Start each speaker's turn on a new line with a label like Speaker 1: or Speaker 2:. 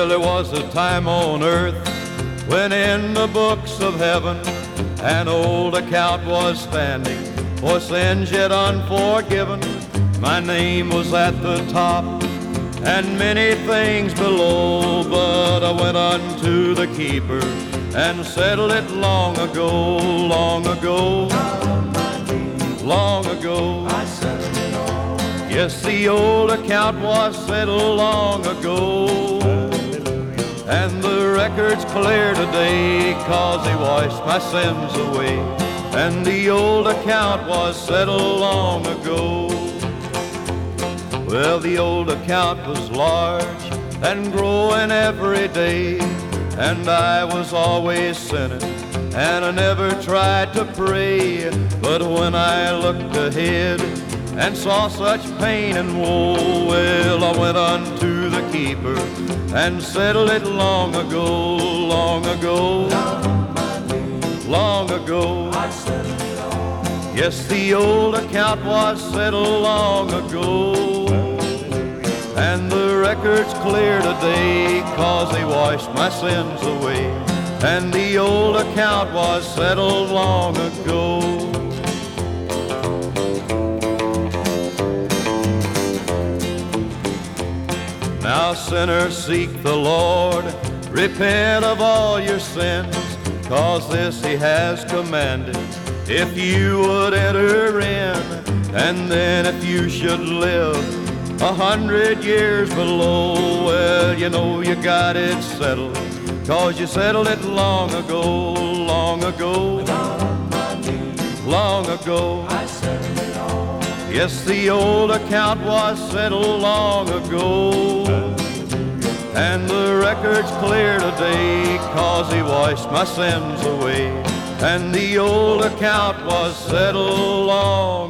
Speaker 1: there was a time on earth when in the books of heaven an old account was standing for sins yet unforgiven. My name was at the top and many things below, but I went unto the keeper and settled it long ago, long ago, long ago. Yes, the old account was settled long ago, and the record's clear today, 'cause he washed my sins away, and the old account was settled long ago. Well, the old account was large and growing every day, and I was always sinning, and I never tried to pray. But when I looked ahead and saw such pain and woe, well, I went unto the keeper and settled it long ago, long ago, long ago. Yes, the old account was settled long ago, and the record's clear today, 'cause he washed my sins away, and the old account was settled long ago. Now sinners, seek the Lord, repent of all your sins, 'cause this he has commanded, if you would enter in. And then if you should live 100 years below, well, you know you got it settled, 'cause you settled it long ago, long ago, long ago. Yes, the old account was settled long ago, and the record's clear today, 'cause he washed my sins away, and the old account was settled long